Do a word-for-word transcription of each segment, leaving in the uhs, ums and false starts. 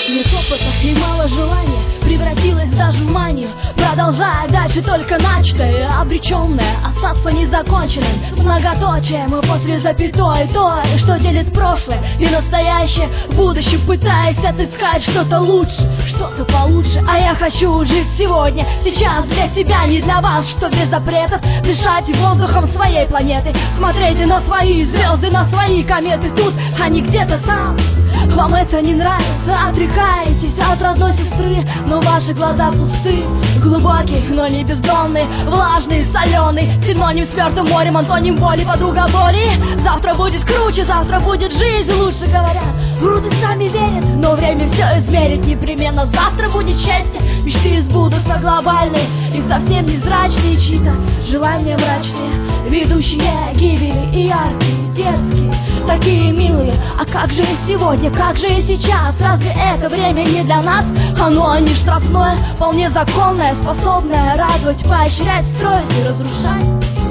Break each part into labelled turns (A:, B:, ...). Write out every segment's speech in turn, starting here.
A: Нет опыта и мало желания превратилось даже в манию, продолжая дальше только начатое, обреченное остаться незаконченным, с многоточием и после запятой то, что делит прошлое и настоящее, в будущем пытаясь отыскать что-то лучше, что-то получше. А я хочу жить сегодня, сейчас, для себя, не для вас, что без запретов дышать воздухом своей планеты, смотреть на свои звезды, на свои кометы тут, а не где-то там. Вам это не нравится, отрекаетесь от родной сестры, но ваши глаза пусты, глубокий, но не бездонный, влажный, соленый, синоним с мертвым морем, антоним боли, подруга боли. Завтра будет круче, завтра будет жизнь, лучше говорят, вроде сами верят, но время все измерит непременно. Завтра будет счастье, мечты сбудутся глобальные, их совсем невзрачные чьи-то желания мрачные, ведущие гибели и яркие, детские, такие милые. А как же и сегодня, как же и сейчас? Разве это время не для нас? Оно не штрафное, вполне законное, способное радовать, поощрять, строить и разрушать.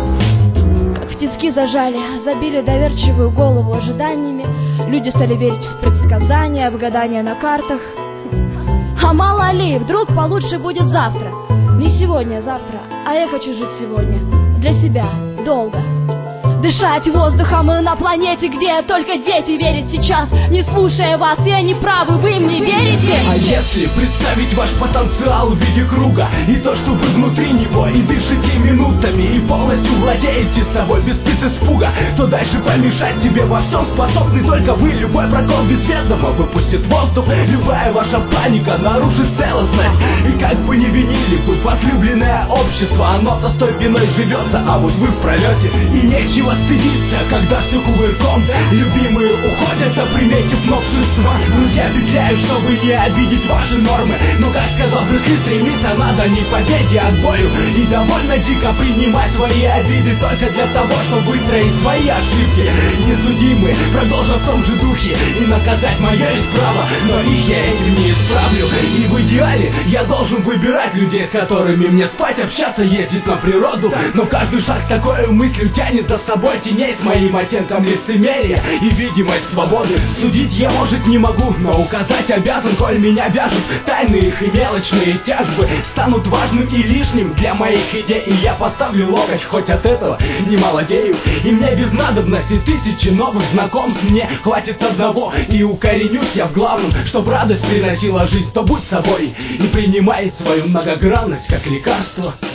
A: Как в тиски зажали, забили доверчивую голову ожиданиями. Люди стали верить в предсказания, в гадания на картах. А мало ли, вдруг получше будет завтра. Не сегодня, а завтра. А я хочу жить сегодня. Для себя. Долго. Дышать воздухом на планете, где только дети верят сейчас, не слушая вас, и они правы, вы мне верите?
B: А если представить ваш потенциал в виде круга, и то, что вы внутри него, и дышите минутами, и полностью владеете собой без спиц испуга, то дальше помешать себе во всем способны только вы. Любой прокол безведомо выпустит воздух, любая ваша паника нарушит целостность. И как бы не винили вы возлюбленное общество, оно-то с той виной живется, а вот вы в пролете, и нечего стыдиться, когда все кувырком. Любимые уходят, оприметив новшества. Друзья петляют, чтобы не обидеть ваши нормы, но, как сказал Брюс Ли, стремиться надо не к победе, а к бою. И довольно дико принимать свои обиды только для того, чтобы выстроить свои ошибки. Несудимые продолжат в том же духе, и наказать мое есть право, но их я этим не исправлю. И в идеале я должен выбирать людей, с которыми мне спать, общаться, ездить на природу. Но каждый шаг с такой мыслью тянет за собой теней с моим оттенком лицемерия и видимость свободы. Судить я, может, не могу, но указать обязан, коль меня вяжут тайны их и мелочные тяжбы станут важным и лишним для моих идей, и я поставлю локоть, хоть от этого не молодею. И мне без надобности тысячи новых знакомств, мне хватит одного, и укоренюсь я в главном, чтоб радость приносила жизнь. То будь собой и принимай свою многогранность как лекарство.